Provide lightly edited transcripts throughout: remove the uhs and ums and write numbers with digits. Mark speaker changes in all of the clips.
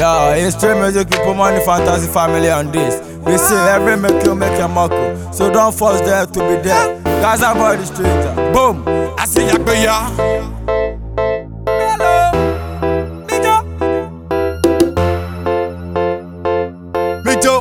Speaker 1: Yeah, it's straight music, people, money, fantasy, family on this. We say every make you muckle, so don't force them to be there. Gaza boy the stranger, boom.
Speaker 2: I say Yagbeya.
Speaker 1: Hello,
Speaker 2: Mijo.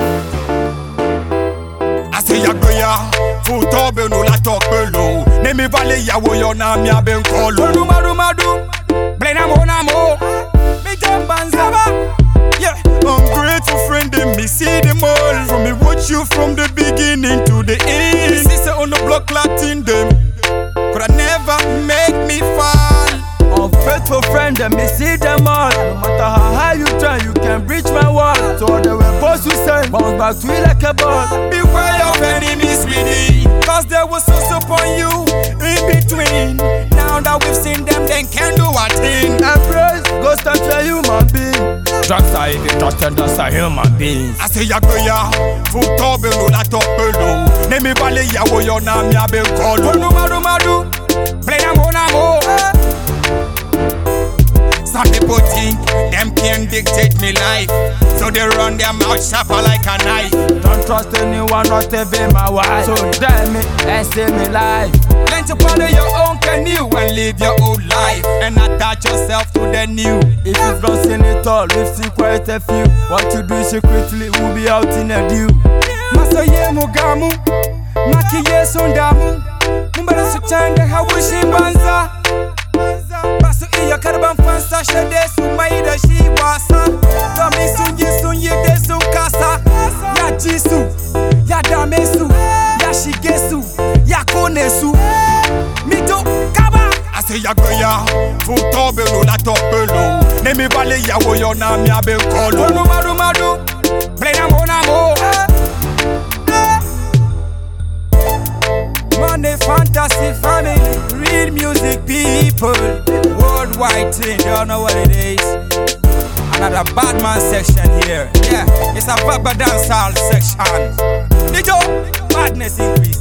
Speaker 2: I say Yagbeya. Foot up and no la talk below. Name valley yawo yo na mi aben kolo.
Speaker 1: Madu,
Speaker 2: blena mo.
Speaker 1: Mijo Banzaba.
Speaker 2: Yeah, ungrateful friend, them me see them all. From me watch you from the beginning to the end. Me sister on the block Latin them could I never make me fall.
Speaker 1: Unfaithful friend, them me see them all. No matter how high you try, you can breach my wall. So they will post you send, bounce back to it like a ball.
Speaker 2: Beware of enemies with it, cause they will so upon you in between. Now that we've seen them, they can't do a thing.
Speaker 1: Embrace, go touch a human being. Drugs are if you touch them, that's a human being.
Speaker 2: I say Yagbeya, foot up and no la talk below. Name me valley yawo yo na mi aben kolo.
Speaker 1: Madu,
Speaker 2: blena mo. Some people think them can dictate me life, so they run their mouth sharper like a knife.
Speaker 1: Don't trust anyone, not even my wife. So damn me and save me life.
Speaker 2: Learn to follow your own canoe and live your old life, and attach yourself to the new.
Speaker 1: If you've not seen it all, we've seen quite a few. What you do secretly will be out in a deal.
Speaker 2: Masoye mugamu, makiye sundamu, mumbara suchanga hawishi banza. Basu iya karban fansa shade su mai da shi wasa. Domin sun yi dai sun kasa. Ya ji su, ya dame su, ya shige su, ya kone su. Mito kaba. I say Yagbeya, foot up and no la talk below. Name me valley yawo yo na mi aben kolo.
Speaker 1: Madu,
Speaker 2: blena mo.
Speaker 1: Money, fantasy, family, real music, people. Worldwide thing, you don't know what it is. Another Batman section here. Yeah, it's a Baba dancehall section. Nijo, badness increase.